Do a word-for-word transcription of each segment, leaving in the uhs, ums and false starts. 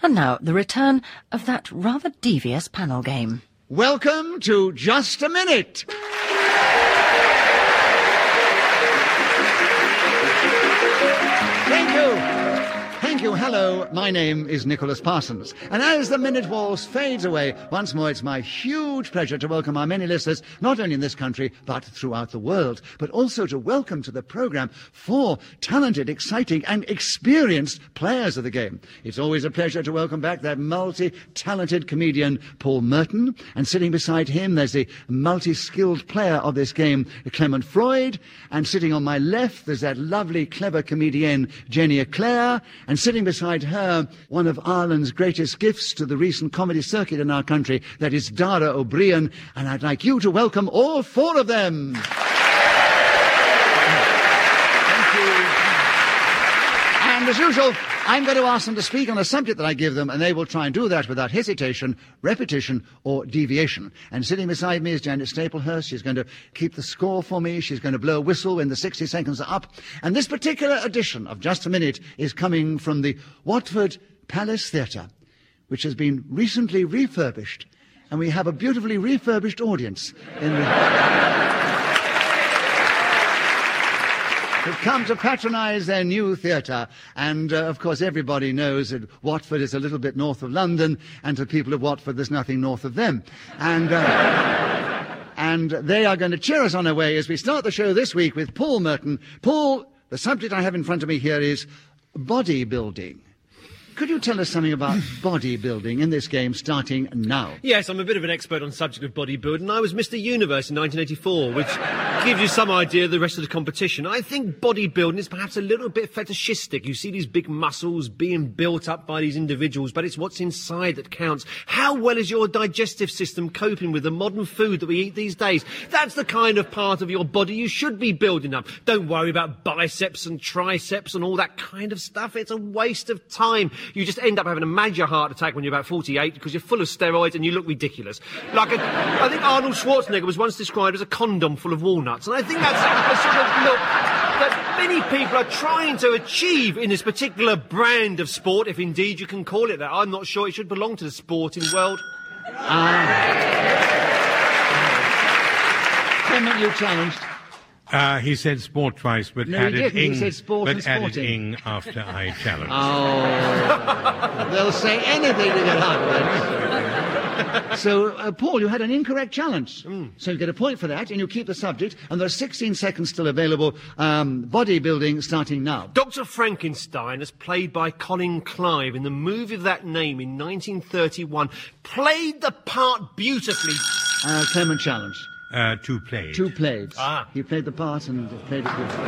And now, the return of that rather devious panel game. Welcome to Just a Minute. Thank you. Thank you. Hello, my name is Nicholas Parsons. And as the minute waltz fades away, once more it's my huge pleasure to welcome our many listeners, not only in this country, but throughout the world, but also to welcome to the programme four talented, exciting and experienced players of the game. It's always a pleasure to welcome back that multi-talented comedian, Paul Merton. And sitting beside him, there's the multi-skilled player of this game, Clement Freud. And sitting on my left, there's that lovely, clever comedienne, Jenny Eclair. And sitting beside her, one of Ireland's greatest gifts to the recent comedy circuit in our country, that is Dara O'Brien, and I'd like you to welcome all four of them. Thank you. And as usual, I'm going to ask them to speak on a subject that I give them, and they will try and do that without hesitation, repetition, or deviation. And sitting beside me is Janet Staplehurst. She's going to keep the score for me. She's going to blow a whistle when the sixty seconds are up. And this particular edition of Just a Minute is coming from the Watford Palace Theatre, which has been recently refurbished. And we have a beautifully refurbished audience in the... who've come to patronise their new theatre. And, uh, of course, everybody knows that Watford is a little bit north of London, and to people of Watford, there's nothing north of them. And, uh, and they are going to cheer us on our way as we start the show this week with Paul Merton. Paul, the subject I have in front of me here is bodybuilding. Could you tell us something about bodybuilding in this game starting now? Yes, I'm a bit of an expert on the subject of bodybuilding. I was Mister Universe in nineteen eighty-four, which gives you some idea of the rest of the competition. I think bodybuilding is perhaps a little bit fetishistic. You see these big muscles being built up by these individuals, but it's what's inside that counts. How well is your digestive system coping with the modern food that we eat these days? That's the kind of part of your body you should be building up. Don't worry about biceps and triceps and all that kind of stuff. It's a waste of time. You just end up having a major heart attack when you're about forty-eight because you're full of steroids and you look ridiculous. Like, a, I think Arnold Schwarzenegger was once described as a condom full of walnuts, and I think that's the sort of look that many people are trying to achieve in this particular brand of sport, if indeed you can call it that. I'm not sure it should belong to the sporting world. Ah. Clement, you challenged. Uh, he said sport twice, but no, added he ing, he said sport but and sporting. added ing after I challenged. Oh, they'll say anything to get out of it. So, uh, Paul, you had an incorrect challenge. Mm. So you get a point for that, and you keep the subject, and there are sixteen seconds still available. Um, bodybuilding starting now. Doctor Frankenstein, as played by Colin Clive in the movie of that name in nineteen thirty-one, played the part beautifully. Uh, Clement challenge. Uh, two played. Two played. Ah. He played the part and played it good.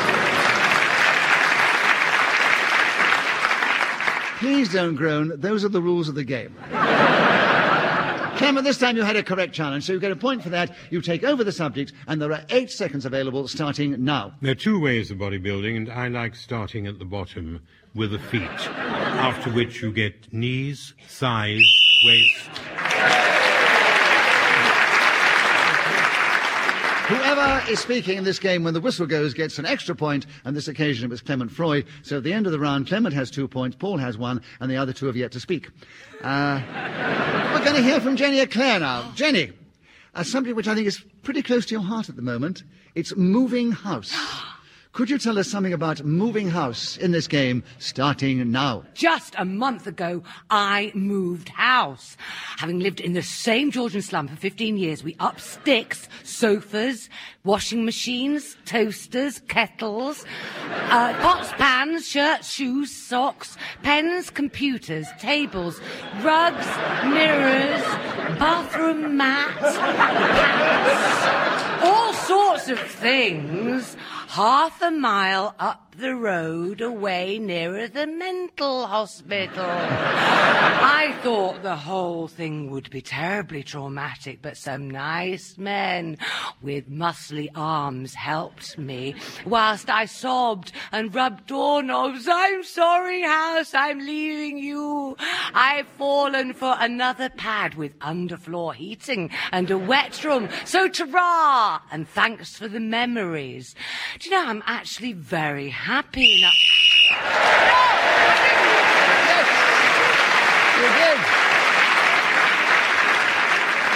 Please don't groan. Those are the rules of the game. Clement, this time you had a correct challenge, so you get a point for that. You take over the subject, and there are eight seconds available starting now. There are two ways of bodybuilding, and I like starting at the bottom with the feet, after which you get knees, thighs, waist... Whoever is speaking in this game when the whistle goes gets an extra point, and this occasion it was Clement Freud. So at the end of the round, Clement has two points, Paul has one, and the other two have yet to speak. Uh, we're going to hear from Jenny Eclair now. Jenny, uh, something which I think is pretty close to your heart at the moment. It's moving house. Could you tell us something about moving house in this game, starting now? Just a month ago, I moved house. Having lived in the same Georgian slum for fifteen years, we upped sticks, sofas, washing machines, toasters, kettles, uh, pots, pans, shirts, shoes, socks, pens, computers, tables, rugs, mirrors, bathroom mats, pants, all sorts of things. Half a mile up the road away nearer the mental hospital. I thought the whole thing would be terribly traumatic, but some nice men with muscly arms helped me whilst I sobbed and rubbed doorknobs. I'm sorry, house, I'm leaving you. I've fallen for another pad with underfloor heating and a wet room. So ta-ra! And thanks for the memories. Do you know, I'm actually very happy now.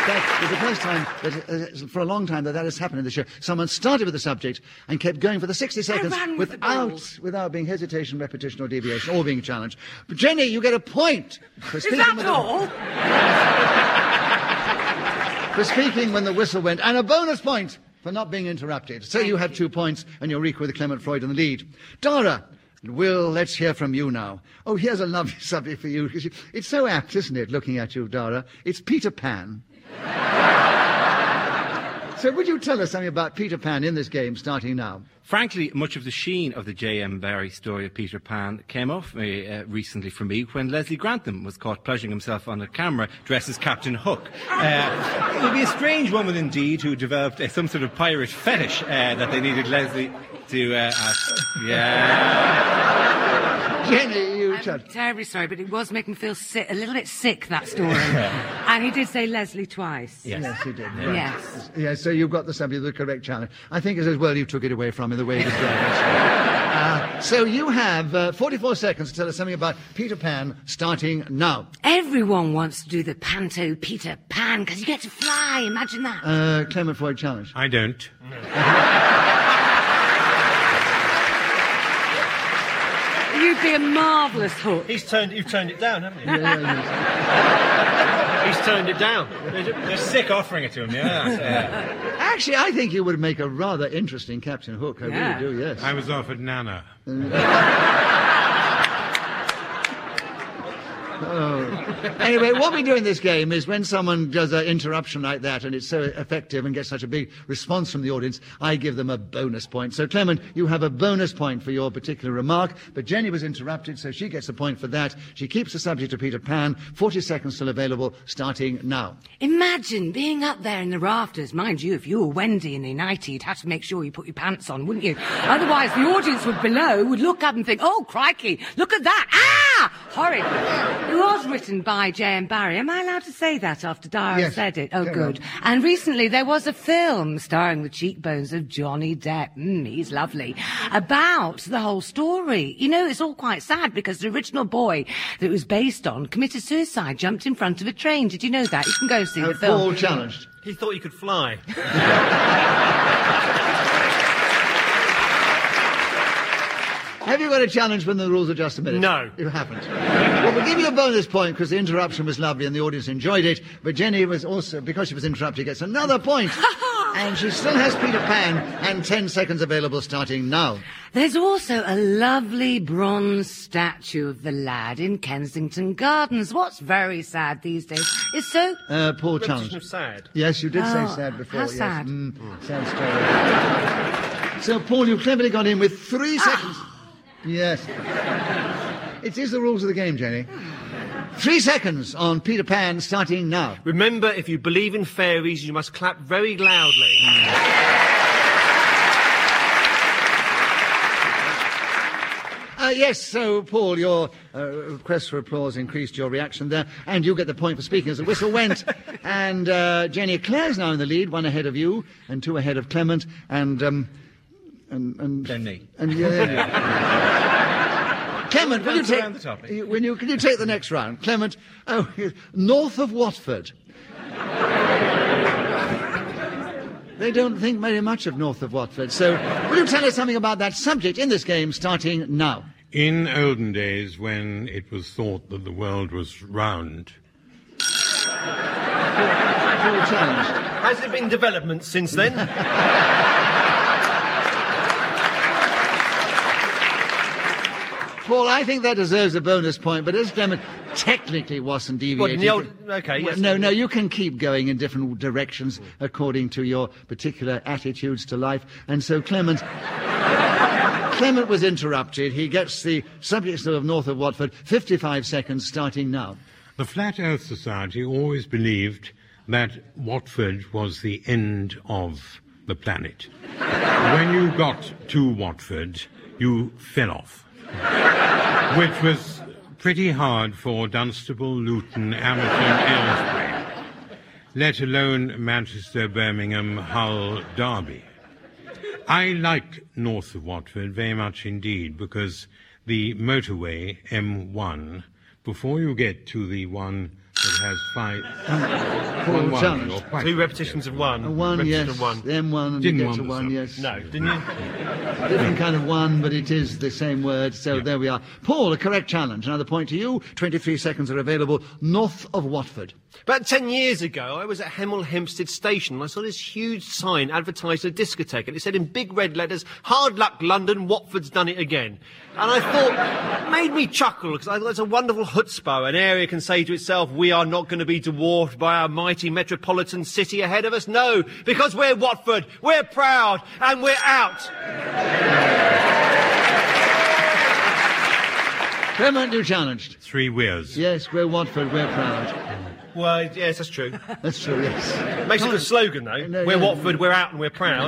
fact, it's the first time that, uh, for a long time that that has happened in the show. Someone started with the subject and kept going for the sixty seconds ran with the ball. without, without being hesitation, repetition, or deviation, or being challenged. But Jenny, you get a point for Is speaking that with all? the, for speaking when the whistle went, and a bonus point for not being interrupted. So Thank you have you. two points, and you're equal with Clement Freud in the lead. Dara. Will, let's hear from you now. Oh, here's a lovely subject for you. 'Cause you it's so apt, isn't it, looking at you, Dara? It's Peter Pan. So would you tell us something about Peter Pan in this game, starting now? Frankly, much of the sheen of the J M Barrie story of Peter Pan came off uh, uh, recently for me when Leslie Grantham was caught pleasuring himself on a camera dressed as Captain Hook. Uh, it would be a strange woman indeed who developed uh, some sort of pirate fetish uh, that they needed Leslie to... Uh, ask. Yeah. Jenny, you I'm tell. terribly sorry, but it was making me feel sick, a little bit sick, that story. And he did say Leslie twice. Yes. Yes, he did. Yes. Yes, so you've got the subject of the correct challenge. I think it's as well you took it away from me the way you described it. Uh, so you have uh, forty-four seconds to tell us something about Peter Pan, starting now. Everyone wants to do the Panto Peter Pan because you get to fly. Imagine that. Uh, Clement Freud challenge. I don't. You'd be a marvellous Hook. He's turned, you've turned it down, haven't you? Yeah, yeah, yeah. He's turned it down. They're sick offering it to him, yeah. yeah. Actually, I think you would make a rather interesting Captain Hook. I Yeah. really do, yes. I was offered Nana. Anyway, what we do in this game is when someone does an interruption like that and it's so effective and gets such a big response from the audience, I give them a bonus point. So, Clement, you have a bonus point for your particular remark, but Jenny was interrupted, so she gets a point for that. She keeps the subject of Peter Pan. forty seconds still available, starting now. Imagine being up there in the rafters. Mind you, if you were Wendy in the United, you'd have to make sure you put your pants on, wouldn't you? Otherwise, the audience would below would look up and think, oh, crikey, look at that. Ah! Horrid. It was written by J M Barrie. Am I allowed to say that after Dara Yes. said it? Oh, Carry good. on. And recently there was a film starring the cheekbones of Johnny Depp. Mm, he's lovely. About the whole story. You know, it's all quite sad because the original boy that it was based on committed suicide, jumped in front of a train. Did you know that? You can go see Uh, the film. Paul challenged. He thought he could fly. Have you got a challenge when the rules are just a minute? No. You haven't. Well, we'll give you a bonus point because the interruption was lovely and the audience enjoyed it. But Jenny was also, because she was interrupted, gets another point. And she still has Peter Pan and ten seconds available starting now. There's also a lovely bronze statue of the lad in Kensington Gardens. What's very sad these days is so... Uh, Paul Repetition challenged. of sad. Yes, you did Oh, say sad before. how yes. sad? Mm, sounds terrible. So, Paul, you cleverly got in with three seconds. Yes. It is the rules of the game, Jenny. Three seconds on Peter Pan, starting now. Remember, if you believe in fairies, you must clap very loudly. Uh, yes, so, Paul, your uh, request for applause increased your reaction there, and you get the point for speaking as the whistle went. And uh, Jenny Claire's now in the lead, one ahead of you, and two ahead of Clement, and... Um, and, and Then me. And yeah, there you go. Clement, will you Bounce take? around the topic. you- When you can you take the next round, Clement? Oh, yes, north of Watford. They don't think very much of north of Watford. So, will you tell us something about that subject in this game, starting now? In olden days, when it was thought that the world was round, Paul challenged. Has there been development since then? Paul, I think that deserves a bonus point, but as Clement technically wasn't deviating. What, in the old... Okay, Well, yes. no, no, you can keep going in different directions according to your particular attitudes to life. And so Clement... Clement was interrupted. He gets the subject still of north of Watford. fifty-five seconds starting now. the Flat Earth Society always believed that Watford was the end of the planet. When you got to Watford, you fell off, which was pretty hard for Dunstable, Luton, Hamilton, Aylesbury, let alone Manchester, Birmingham, Hull, Derby. I liked north of Watford very much indeed, because the motorway, M one, before you get to the one that has five. Paul one, one, challenged. you're quite Two right. repetitions of one. A one, repetition yes. of one. Then one, and Didn't you get want to the one, sub. yes. No, didn't you? Different kind of one, but it is the same word, so Yeah. there we are. Paul, a correct challenge. Another point to you. twenty-three seconds are available. North of Watford. About ten years ago, I was at Hemel Hempstead Station and I saw this huge sign advertising a discotheque and it said in big red letters, "Hard luck London, Watford's done it again." And I thought, it made me chuckle because I thought it's a wonderful chutzpah. An area can say to itself, we are not going to be dwarfed by our mighty metropolitan city ahead of us. No, because we're Watford, we're proud and we're out. Clement, you challenged. Three weirs. Yes, we're Watford, we're proud. Well, yes, that's true. That's true, yes. Makes a good slogan, though. No, we're no. Watford, we're out and we're proud.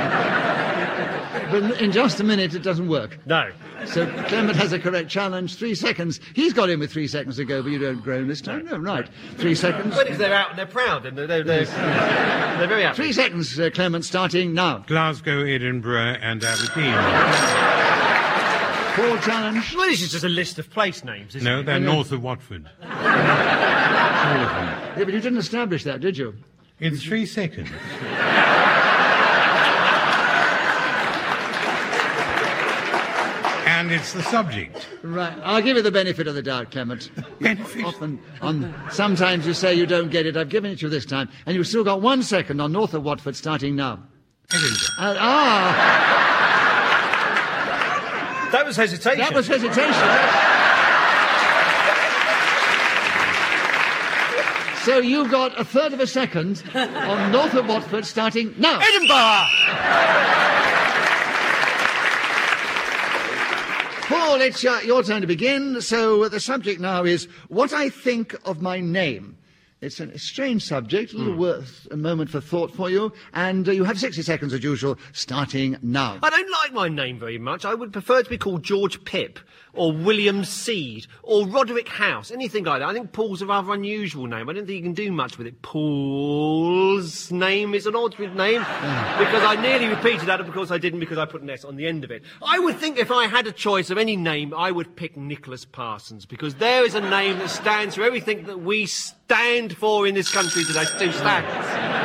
But in just a minute, it doesn't work. No. So Clement has a correct challenge. Three seconds. He's got in with three seconds to go, but you don't groan this time. No, right. Three seconds. Well, because they're out and they're proud and they're, they're, they're, they're very happy. Three seconds, uh, Clement, starting now. Glasgow, Edinburgh, and Aberdeen. Paul challenge. Well, this is just a list of place names, isn't No, it? they're know. north of Watford. All of them. Yeah, but you didn't establish that, did you? In three seconds. And it's the subject. Right. I'll give you the benefit of the doubt, Clement. Benefit? Often, on, sometimes you say you don't get it. I've given it to you this time. And you've still got one second on north of Watford, starting now. Edinburgh. Uh, ah, That was hesitation. that was hesitation. So you've got a third of a second on north of Watford, starting now. Edinburgh! Paul, it's uh, your turn to begin. So uh, the subject now is what I think of my name. It's a strange subject, a little worth a moment for thought for you, and uh, you have sixty seconds as usual, starting now. I don't like my name very much. I would prefer to be called George Pip, or William Seed, or Roderick House, anything like that. I think Paul's a rather unusual name. I don't think you can do much with it. Paul's name is an odd name, because I nearly repeated that because I didn't, because I put an S on the end of it. I would think if I had a choice of any name, I would pick Nicholas Parsons, because there is a name that stands for everything that we stand for in this country today. Two stands.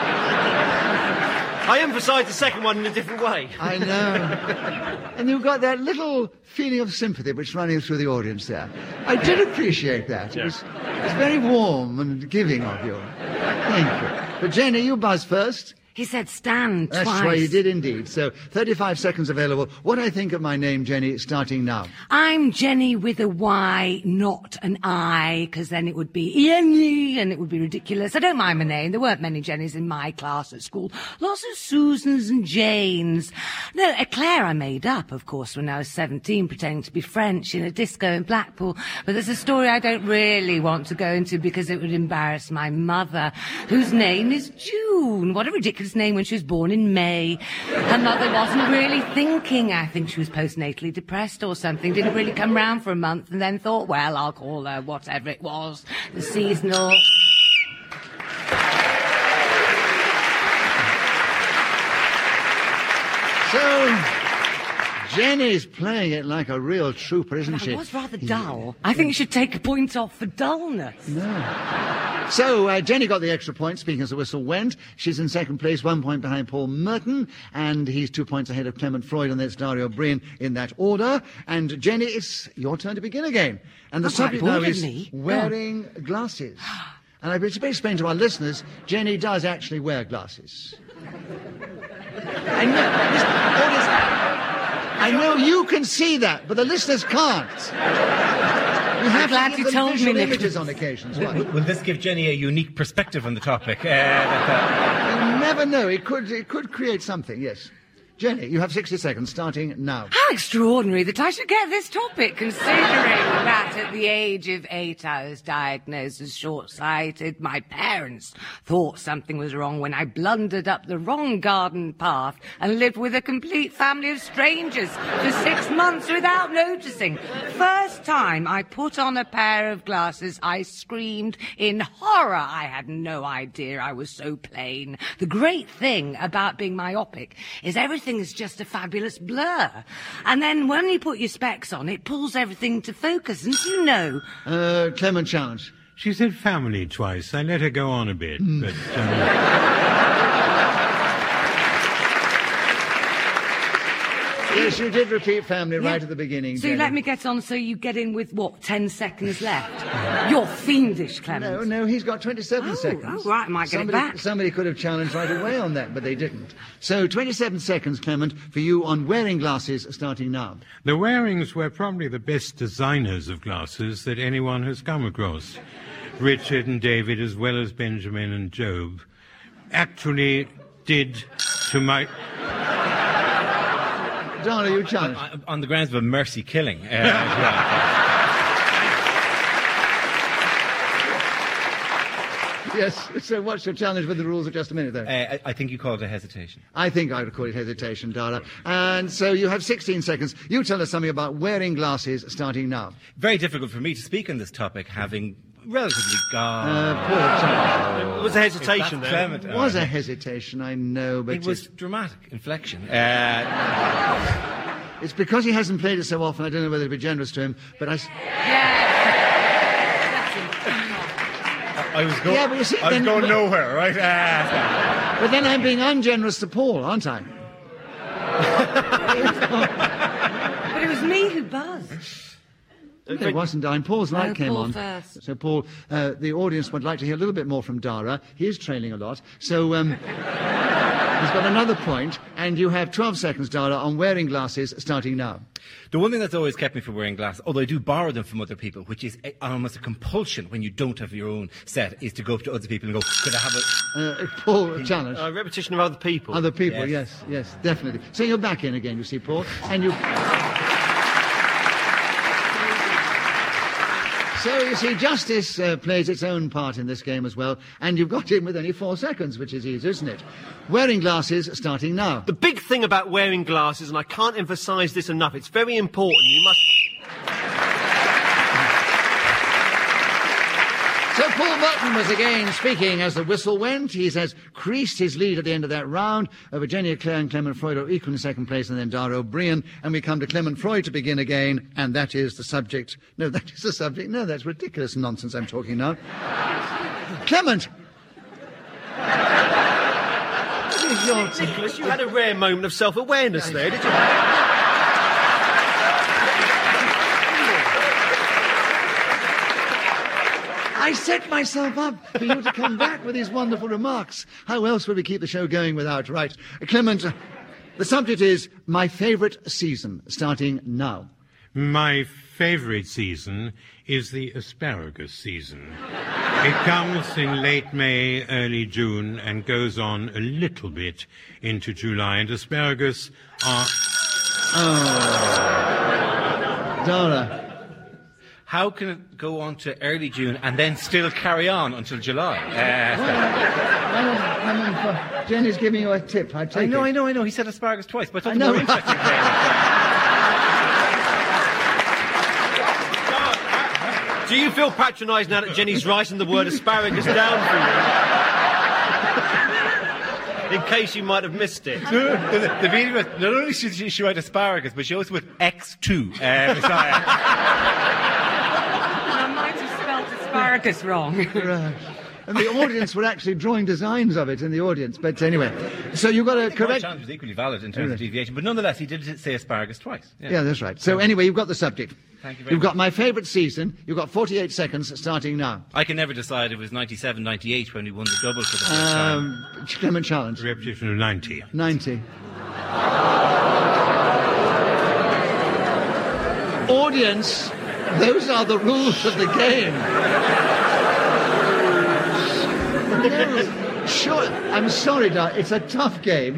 I emphasise the second one in a different way. I know. And you've got that little feeling of sympathy which running through the audience there. I did appreciate that. It was, it was very warm and giving of you. Thank you. But Jenny, you buzz first. He said stand That's twice. right, you did indeed. So thirty-five seconds available. What I think of my name, Jenny, starting now. I'm Jenny with a Y, not an I, because then it would be Jenny, and it would be ridiculous. I don't mind my name. There weren't many Jennys in my class at school. Lots of Susans and Janes. No, a Claire I made up, of course, when I was seventeen, pretending to be French in a disco in Blackpool. But there's a story I don't really want to go into because it would embarrass my mother, whose name is June. What a ridiculous name when she was born in May. Her mother wasn't really thinking. I think she was postnatally depressed or something. Didn't really come round for a month and then thought, well, I'll call her whatever it was. The seasonal... So, Jenny's playing it like a real trooper, isn't she? I was rather dull. I think you should take a point off for dullness. So, uh, Jenny got the extra point, speaking as the whistle went. She's in second place, one point behind Paul Merton, and he's two points ahead of Clement Freud, and that's Dario Breen in that order. And Jenny, it's your turn to begin again. And the Oh, subject right, now ordered is me. Go on. wearing glasses. And I better explain to our listeners, Jenny does actually wear glasses. I know, listen, audience, I know you can see that, but the listeners can't. You have glad to you give them told me, visual Nicholas. images on occasions. Why? Will, will this give Jenny a unique perspective on the topic? Uh, that, You never know. It could, it could create something, yes. Jenny, you have sixty seconds, starting now. How extraordinary that I should get this topic, considering that at the age of eight I was diagnosed as short-sighted. My parents thought something was wrong when I blundered up the wrong garden path and lived with a complete family of strangers for six months without noticing. First time I put on a pair of glasses, I screamed in horror. I had no idea I was so plain. The great thing about being myopic is everything is just a fabulous blur. And then when you put your specs on, it pulls everything to focus. And you know, Uh, Clement challenge. She said family twice. I let her go on a bit, Mm. but... Um, Yes, you did repeat family Yeah. right at the beginning, So you Jenny. let me get on so you get in with, what, ten seconds left? You're fiendish, Clement. No, no, he's got twenty-seven Oh, seconds. oh, right, I might get it somebody, back. Somebody could have challenged right away on that, but they didn't. So twenty-seven seconds, Clement, for you on wearing glasses starting now. The Warings were probably the best designers of glasses that anyone has come across. Richard and David, as well as Benjamin and Job, actually did, to my... Donna, you challenge. On, on the grounds of a mercy killing. Uh, as well. Yes, so what's your challenge with the rules of just a minute, though? Uh, I, I think you called it a hesitation. I think I would call it hesitation, Dara. And so you have sixteen seconds. You tell us something about wearing glasses starting now. Very difficult for me to speak on this topic, having relatively gone. Uh, poor child. There was a hesitation there. Clement, It was a hesitation, I know, but It was it's, dramatic inflection. Uh, it's because he hasn't played it so often. I don't know whether to be generous to him, but I... s- I was going. Yeah, but you see, I was then- going nowhere, right? Uh, But then I'm being ungenerous to Paul, aren't I? But it was me who buzzed. No, it wasn't Dine. Paul's light No, came Paul on. first. So, Paul, uh, the audience would like to hear a little bit more from Dara. He is trailing a lot. So, um, he's got another point, and you have twelve seconds, Dara, on wearing glasses starting now. the one thing that's always kept me from wearing glasses, although I do borrow them from other people, which is a, almost a compulsion when you don't have your own set, is to go up to other people and go, could I have a... Uh, Paul, challenge. Uh, repetition of other people. Other people, Yes. yes, yes, definitely. So you're back in again, you see, Paul, and you... So, you see, justice uh, plays its own part in this game as well, and you've got in with only four seconds, which is easy, isn't it? Wearing glasses starting now. The big thing about wearing glasses, and I can't emphasise this enough, it's very important. You must... So Paul Button was again speaking as the whistle went. He has creased his lead at the end of that round over Jenny Eclair and Clement Freud are equal in second place, and then Dara O'Brien. And we come to Clement Freud to begin again, and that is the subject. No, that is the subject. No, that's ridiculous nonsense I'm talking now. Clement! What is your... Nicholas, you had a rare moment of self-awareness there, did you? I set myself up for you to come back with these wonderful remarks. How else would we keep the show going without, right? Clement, uh, the subject is my favourite season, starting now. My favourite season is the asparagus season. It comes in late May, early June, and goes on a little bit into July. And asparagus are... Dara. How can it go on to early June and then still carry on until July? Uh, Clement, uh, Jenny's giving you a tip. I take I know, it. I know, I know. He said asparagus twice, but I I thought the know. more interesting thing. Do you feel patronised now that Jenny's writing the word asparagus down for you? In case you might have missed it. the, the beauty was, not only should she, she write asparagus, but she also with X two uh, beside it. I might have spelled asparagus wrong. Right. And the audience were actually drawing designs of it in the audience. But anyway, so you've got to My correct... challenge was equally valid in terms of deviation, but nonetheless, he did say asparagus twice. Yeah. Yeah, that's right. So anyway, you've got the subject. Thank you very You've got my favourite season. You've got forty-eight seconds starting now. I can never decide if it was ninety-seven, ninety-eight when we won the double for the first time. Um, Clement Challenge. repetition of ninety. ninety. Audience, those are the rules of the game. No, sure, I'm sorry, Doc, it's a tough game.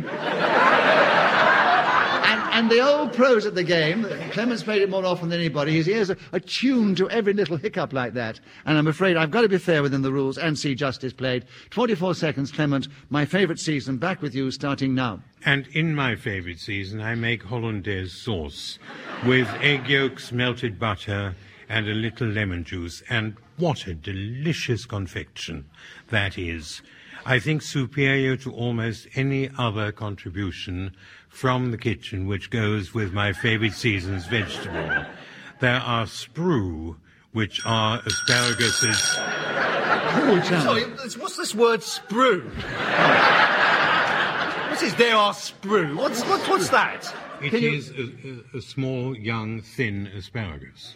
And, and the old pros at the game, Clement's played it more often than anybody, his ears are attuned to every little hiccup like that. And I'm afraid I've got to be fair within the rules and see justice played. twenty-four seconds, Clement, my favourite season, back with you starting now. And in my favourite season, I make hollandaise sauce with egg yolks, melted butter, and a little lemon juice. And what a delicious confection that is. I think superior to almost any other contribution from the kitchen which goes with my favourite season's vegetable. There are sprue, which are asparaguses Pool challenge. Sorry, this- what's this word sprue? What is there are sprue? What's, what, what's that? It Can you- is a, a, a small, young, thin asparagus.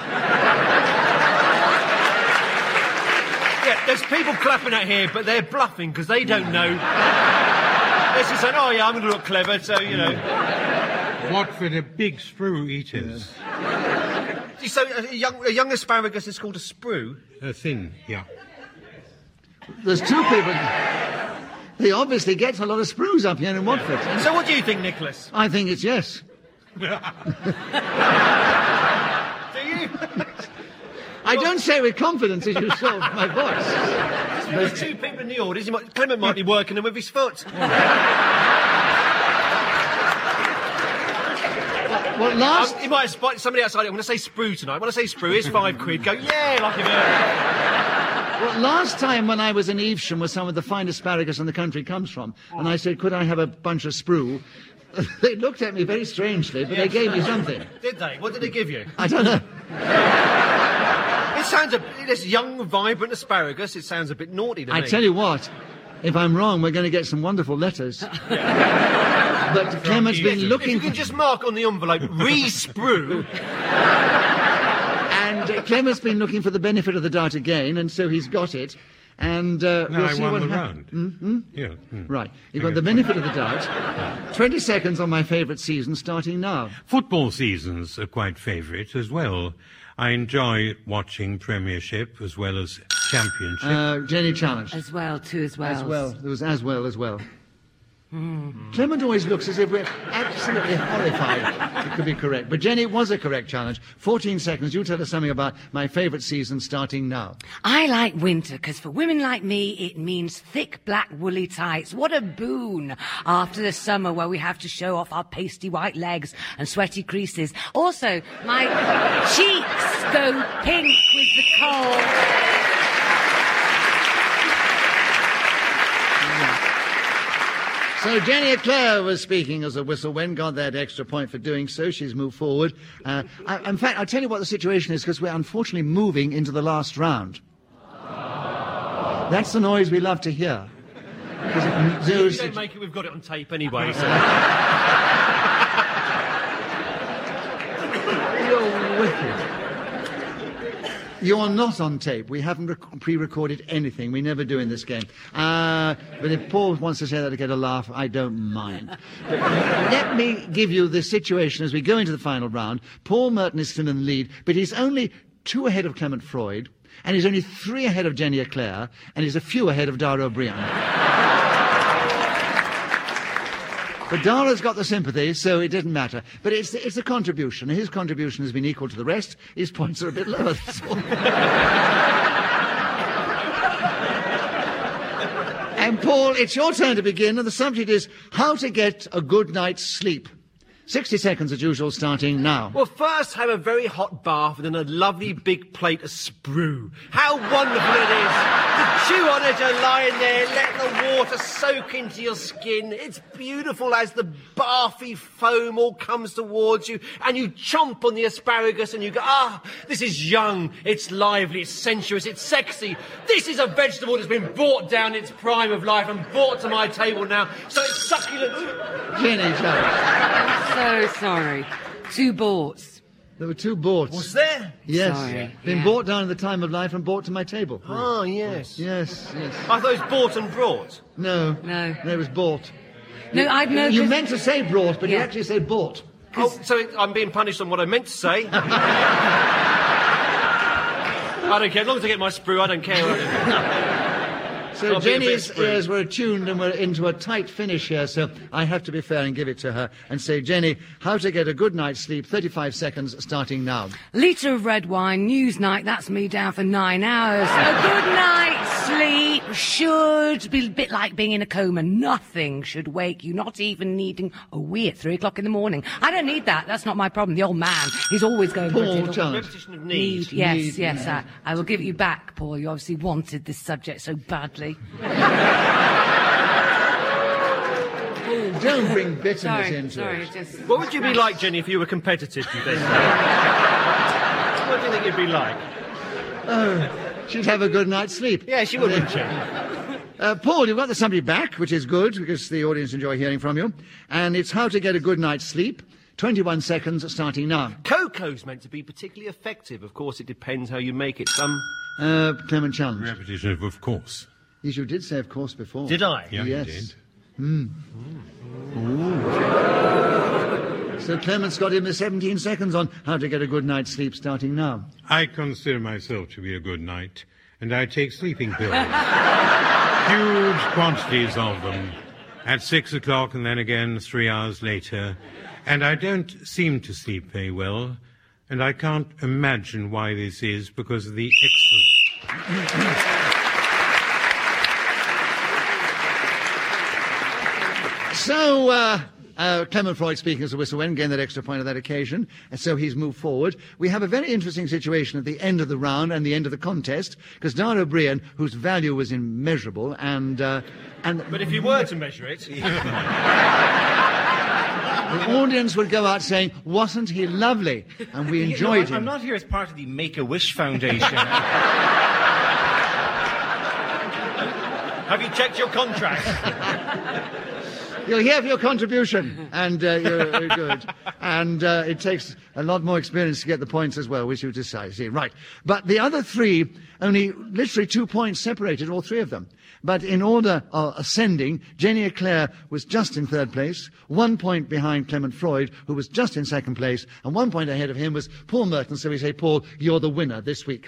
Yeah, there's people clapping out here, but they're bluffing because they don't know. They're just saying, oh yeah, I'm going to look clever, so, you know. Watford are big sprue eaters. So a young, a young asparagus is called a sprue? Uh, thin, yeah. There's two people. He obviously gets a lot of sprues up here in Watford. So what do you think, Nicholas? I think it's yes. Do you? I don't say with confidence, as you saw from my voice. There's two people in the audience. He might, Clement might be working them with his foot. Well, last... Um, he might have spotted somebody outside. I'm going to say sprue tonight. When I say sprue, here's five quid. Go, yeah, like a bird. Well, last time when I was in Evesham, where some of the fine asparagus in the country comes from, and I said, could I have a bunch of sprue? They looked at me very strangely, but they gave me something. Did they? What did they give you? I don't know. It sounds a this young, vibrant asparagus. It sounds a bit naughty to I me. tell you what, if I'm wrong, we're going to get some wonderful letters. But Clement's been If looking you can just mark on the envelope, re-sprue. And uh, Clement's been looking for the benefit of the doubt again, and so he's got it. And uh, No, we'll I see won what the hap- round. Mm-hmm. Yeah. mm. Right, you've got the benefit of the doubt. Twenty seconds on my favourite season, starting now. Football seasons are quite favourite as well. I enjoy watching Premiership as well as Championship. Uh, Jenny challenged. As well, too, as well. As well. There was as well as well. Clement always looks as if we're absolutely horrified. It could be correct. But Jenny, it was a correct challenge. fourteen seconds. You tell us something about my favourite season starting now. I like winter because for women like me, it means thick black woolly tights. What a boon after the summer where we have to show off our pasty white legs and sweaty creases. Also, my cheeks go pink with the cold. So Jenny Eclair was speaking as a whistle. Wen got that extra point for doing so. She's moved forward. Uh, I, in fact, I'll tell you what the situation is, because we're unfortunately moving into the last round. That's the noise we love to hear. 'Cause it- If you those- don't make it, we've got it on tape anyway. So. You're wicked. You're not on tape. We haven't rec- pre-recorded anything. We never do in this game. Uh, but if Paul wants to say that to get a laugh, I don't mind. But let me give you the situation as we go into the final round. Paul Merton is still in the lead, but he's only two ahead of Clement Freud, and he's only three ahead of Jenny Eclair, and he's a few ahead of Dara O'Brien. But Dara's got the sympathy, so it didn't matter. But it's, it's a contribution. His contribution has been equal to the rest. His points are a bit lower, that's all. And Paul, it's your turn to begin, and the subject is how to get a good night's sleep. sixty seconds as usual, starting now. Well, first have a very hot bath and then a lovely big plate of sprue. How wonderful it is to chew on it and lying there, let the water soak into your skin. It's beautiful as the bathy foam all comes towards you and you chomp on the asparagus and you go, ah, this is young, it's lively, it's sensuous, it's sexy. This is a vegetable that's been brought down its prime of life and brought to my table now, so it's succulent. Jenny, challenge. So sorry. Two borts. There were two borts. Was there? Yes. Sorry, Been yeah. brought down at the time of life and brought to my table. Ah, yes. Yes, yes. I thought it was bought and brought. No. No. No, it was bought. No, I've no... You 'cause- meant to say brought, but you Yeah. actually said bought. Oh, so it, I'm being punished on what I meant to say. I don't care. As long as I get my sprue, I don't care. So I'll be a bit Jenny's screwed. ears were attuned and we're into a tight finish here, so I have to be fair and give it to her and say, Jenny, how to get a good night's sleep, thirty-five seconds starting now. Litre of red wine, news night, that's me down for nine hours. A good night's sleep should be a bit like being in a coma. Nothing should wake you, not even needing a wee at three o'clock in the morning. I don't need that. That's not my problem. The old man, he's always going for a Paul diddle. challenge. Repetition of need. Need, yes, Need, yes. yeah. I, I will give it you back, Paul. You obviously wanted this subject so badly. Oh, don't bring bitterness Sorry, into sorry, it. just... What would you be like, Jenny, if you were competitive, do you think? What do you think you'd be like? she'd have a good night's sleep. Yeah, she would, wouldn't she? Uh, Paul, you've got the subject back, which is good, because the audience enjoy hearing from you. And it's how to get a good night's sleep. twenty-one seconds starting now. Cocoa's meant to be particularly effective. Of course, it depends how you make it. Some... Uh, Clement challenge. Repetition of of course. Yes, you did say of course before. Did I? Yeah, Yes. you did. Mm. So Clement's got him the seventeen seconds on how to get a good night's sleep starting now. I consider myself to be a good knight, and I take sleeping pills. Huge quantities of them. At six o'clock and then again three hours later. And I don't seem to sleep very well, and I can't imagine why this is because of the excellent... So, uh, uh, Clement Freud speaking as a whistle-wind, gained that extra point on that occasion, and so he's moved forward. We have a very interesting situation at the end of the round and the end of the contest, because Dara O'Brien, whose value was immeasurable, and... Uh, and But if you were to measure it... the audience would go out saying, wasn't he lovely? And we enjoyed You know, him. I'm not here as part of the Make-A-Wish Foundation. Have you checked your contract? You'll hear for your contribution, and uh, you're, you're good. And uh, it takes a lot more experience to get the points as well, which you decide. See, right. But the other three, only literally two points separated all three of them. But in order of ascending, Jenny Eclair was just in third place, one point behind Clement Freud, who was just in second place, and one point ahead of him was Paul Merton. So we say, Paul, you're the winner this week.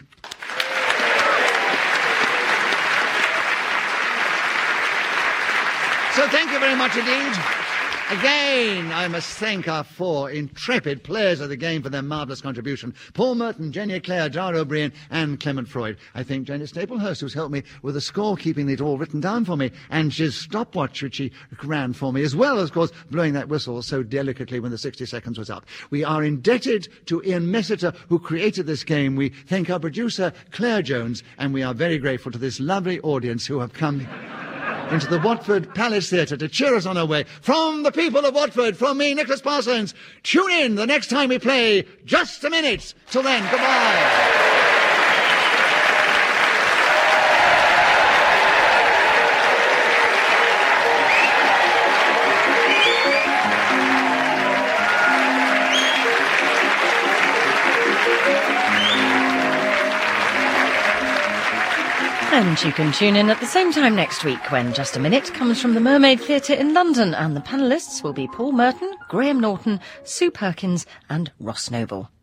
So thank you very much indeed. Again, I must thank our four intrepid players of the game for their marvellous contribution. Paul Merton, Jenny Eclair, Dara O'Brien and Clement Freud. I thank Janet Staplehurst, who's helped me with the score, keeping it all written down for me, and she's stopwatch, which she ran for me, as well as, of course, blowing that whistle so delicately when the sixty seconds was up. We are indebted to Ian Messiter, who created this game. We thank our producer, Claire Jones, and we are very grateful to this lovely audience who have come into the Watford Palace Theatre to cheer us on our way. From the people of Watford, from me, Nicholas Parsons, tune in the next time we play Just a Minute. Till then, goodbye. And you can tune in at the same time next week when Just a Minute comes from the Mermaid Theatre in London, and the panellists will be Paul Merton, Graham Norton, Sue Perkins and Ross Noble.